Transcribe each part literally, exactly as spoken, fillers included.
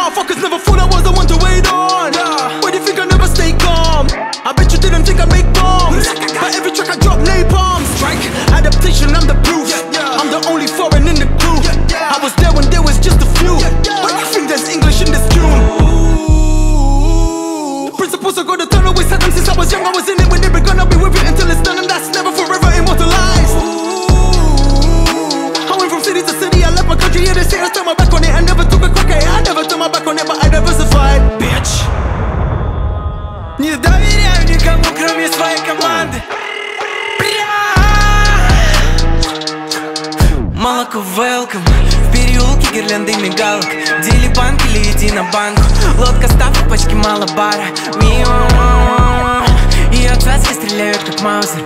motherfuckers never thought I was the one to wait on. Why do you think I never stay calm? I bet you didn't think I'd make bombs, but every track I drop napalm. Strike, adaptation, I'm the proof. I'm the only foreign in the crew. I was there when there was just a few. Why do you think there's English in this tune? Principles are gonna turn, always had them since I was young. I was in it when they were gonna be with it until it's done, and that's never forever immortalized. I went from city to city, I left my country, yeah, they say I turned my back on it. I never took a crack at it, I never turned my back on it, but I diversified, bitch. Не доверяю никому, кроме своей команды. Молоко welcome. В переулке гирлянды мигалок. Дели банк или иди на банку. Лодка ставка, пачки малобара. Ее цацки стреляют как маузер.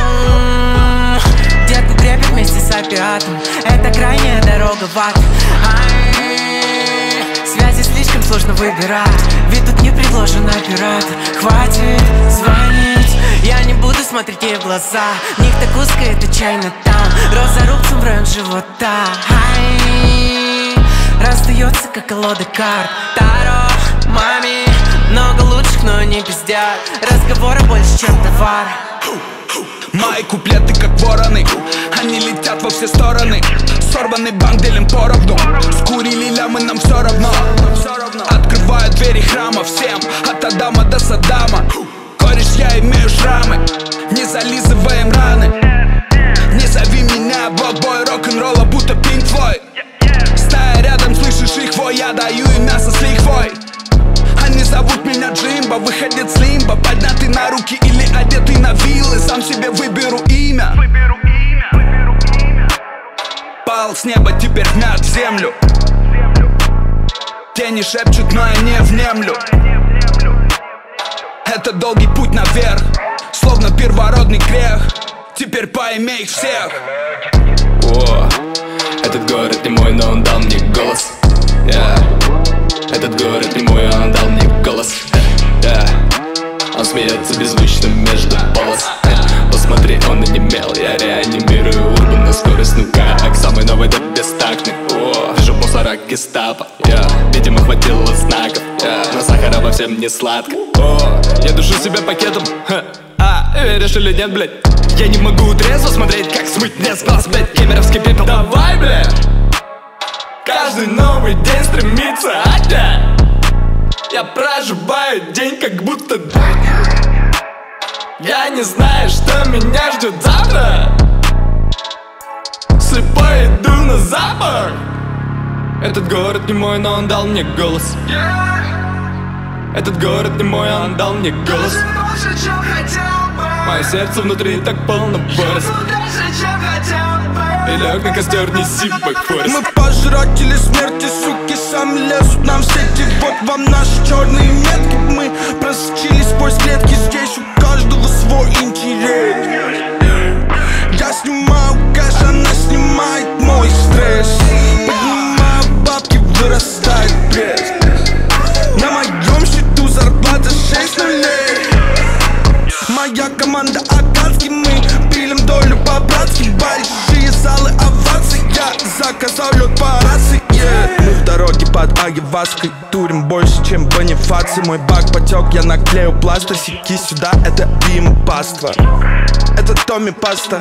Детку крепят вместе с опиатом. Это крайняя дорога в ад. Связи слишком сложно выбирать, ведь тут не предложен оператор. Хватит звонить, я не буду смотреть ей в глаза. В них так узко, это чайно там. Роза рубцем в район живота. Ай, расстается, как колода карт. Таро, маме, много лучших, но не пиздят. Разговора больше, чем товара. Мои куплеты как вороны, они летят во все стороны. Сорванный банк делим поровну. Скурили лямы, нам все равно. Открывают двери храма всем, от Адама до Саддама. Кореш, я имею шрамы, не зализываем раны. Не зови меня блокбой рок-н-ролла, будто Pink Floyd. Стая рядом, слышишь их вой, я даю им мясо с лихвой. Они зовут меня Джимбо, выходит с лимба. Поднятый на руки или одетый на виллы. Сам себе выберу имя. Пал с неба, теперь вмят в землю. Тени шепчут, но я не внемлю. Это долгий путь наверх, словно первородный грех. Теперь поимей их всех. О, этот город не мой, но он дал мне голос. Yeah. Этот город не мой, он дал мне голос. Yeah. Он смеется беззвучно между полос. Yeah. Посмотри, он онемел. Я реанимирую урбан на скорость, ну как самый новый, да бестактный. О, вижу мусора гестапо. Yeah. Видимо, хватило знаков. Yeah. Но сахара во всем не сладко. О, я душу себя пакетом. Ха. А, веришь или нет, блядь? Я не могу трезво смотреть, как смыть мне с глаз, блядь, кемеровский пепел. Давай, блядь! Каждый новый день стремится отнять. Я проживаю день, как будто я не знаю, что меня ждет завтра. Слепой иду на запах. Этот город не мой, но он дал мне голос. Этот город не мой, он дал мне голос. Мое сердце внутри так полно борис. И лег на костер, неси бэкфорест. Мы пожиратели смерти, суки, сами лезут нам в сети. Вот вам наши черные метки. Мы просочились сквозь клетки. Здесь у каждого свой интерес. Я снимаю кэш, она снимает мой стресс. Поднимаю бабки, вырастает пресс. На моем счету зарплата шесть нулей. Моя команда Аканский, мы пилим долю по-братски. Большие залы овации, я заказал лед по рации, yeah. Мы в дороге под Агиваской, турим больше, чем Бонифаций. Мой бак потек, я наклею пластырь. Секи сюда, это Бима паства. Это Томми паста.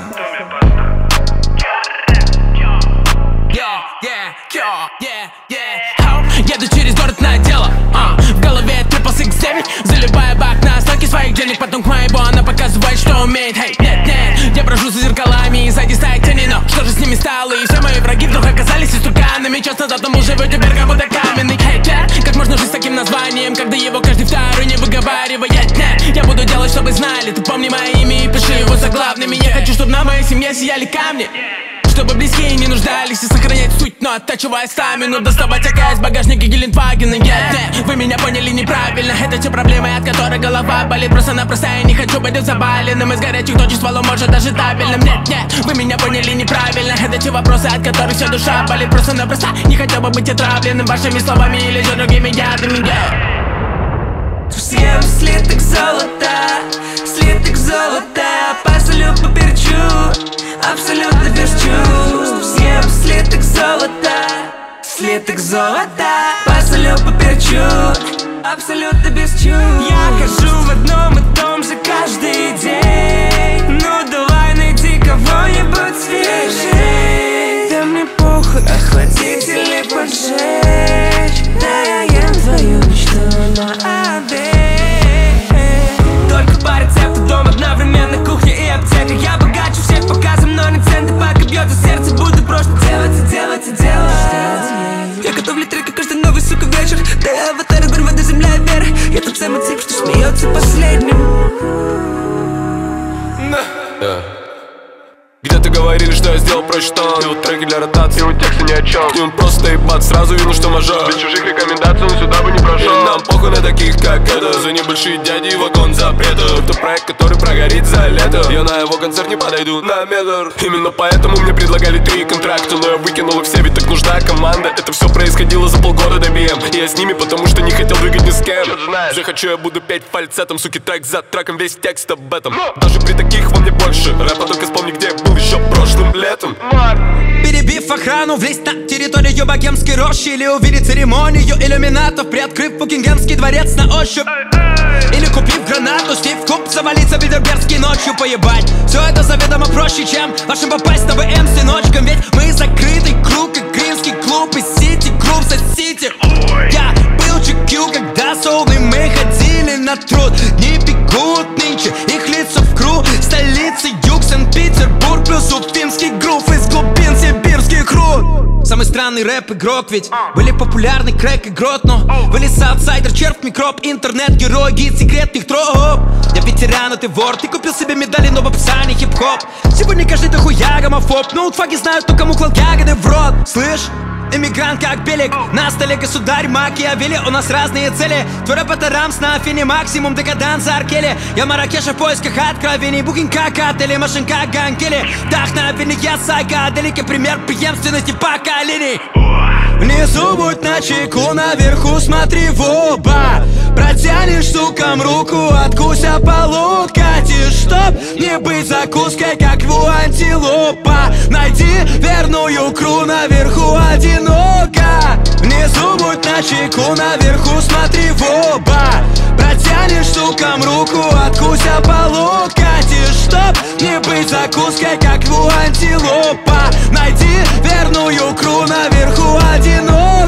Еду через город на дело, uh. в голове трипл сикс девять. Заливаю бак на остатки своих денег. Потом к моей она показывает, что умеет. Hey, нет, нет, я брожу за зеркалами. И сзади стоит тени, но что же с ними стало? И все мои враги вдруг оказались истуканами. Час назад он был живой, теперь как будто каменный. Hey, yeah. Как можно жить с таким названием, когда его каждый второй не выговаривает? Нет, я буду делать, чтобы знали. Ты помни мое имя и пиши его заглавными. Я хочу, чтобы на моей семье сияли камни, чтобы близкие не нуждались и сохранять суть, но оттачивая стамину. Доставать АК из багажника Гелендвагена. Yeah, yeah. Вы меня поняли неправильно. Это те проблемы, от которых голова болит. Просто-напросто я не хочу быть забаленным. Из горячих точек стволом может даже табельным. Нет, нет, вы меня поняли неправильно. Это те вопросы, от которых вся душа болит. Просто-напросто не хотел бы быть отравленным вашими словами или же другими ядами. Yeah. Всем слиток золота, слиток золота. Посолю, поперчу, абсолютно без чувств. Всем слиток золота, слиток золота. Посолю, поперчу. чуд, абсолютно без чуд. Я хожу в одном и том же каждый день. Ну давай найди кого-нибудь свежей. Да мне похуй, охладители поджечь. Да я ем твою мечту на обед. Только по рецепту дом, одновременно кухня и аптека. Я богаче всех показом, но не центы. Пока бьется сердце, буду просто делать и делать и делать. Я готовлю треки каждый новый, сука, вечер. Да я аватар, огонь, вода, земля и вера. Я тот самый тип, что смеется последним. Yeah. Где-то говорили, что я сделал проще тон. И вот треки для ротации, и вот тексты ни о чем. К ним просто ебать, сразу видно, что мажор. Без чужих рекомендаций он сюда бы не прошел. И нам похуй на таких, как это. За небольшие дяди и вагон запретов. Это проект, который прогорит за лето. Я на его концерт не подойду на метр. Именно поэтому мне предлагали три контракта, но я выкинул их все, ведь так нужна команда. Это все происходило за полгода до би эм. И я с ними, потому что не хотел двигать ни с кем. Захочу, я буду петь фальцетом, суки, трек за треком, весь текст об этом. Даже при таких во мне больше рэпа, только вспомни, где я был еще прошлым летом. Перебив охрану, влезть на территорию богемской рощи. Или увидеть церемонию иллюминатов, приоткрыв Букингемский дворец на ощупь. Или купив гранату, Стив Куб, завалиться Бильдербергский ночью поебать. Все это заведомо проще, чем вашим попасть на вэ эм с сыночком. Ведь мы закрытый круг, как гринский клуб из Сити Грув за Сити. Я был джи кью, когда солны мы ходили на труд. Не бегут нынче, их лица в кру. Столицы юг, Санкт-Петербург, плюс уфимский грув из глубин сибирских руд. Самый странный рэп-игрок, ведь были популярны крэк и грот. Но вылез аутсайдер, червь, микроб, интернет-герой, гид секретных троп. Я ветеран, а ты вор, ты купил себе медали, но в описании хип-хоп. Сегодня каждый дохуя гомофоб, но утфаги знают, кто кому клал ягоды в рот. Слышь? Эмигрант как Белик, на столе государь Макиавелли. У нас разные цели, твой рэп это рамс на афине. Максимум декаданса Аркели. Я Маракеша в поисках откровений. Букинг как отели, машин как Ганкели. Вдохновение я сайкаделики, пример преемственности поколений. Внизу будь начеку, наверху смотри в оба. Протянешь сукам руку, откуся полут. Катишь, чтоб не быть закуской, как у антилопа. Найди верную кру, наверху одиноко. Внизу будь начеку, наверху смотри в оба. Протянешь сукам руку, откуся полут. Катишь, чтоб не быть закуской, как у антилопа. Найди верную кру, наверху одиноко.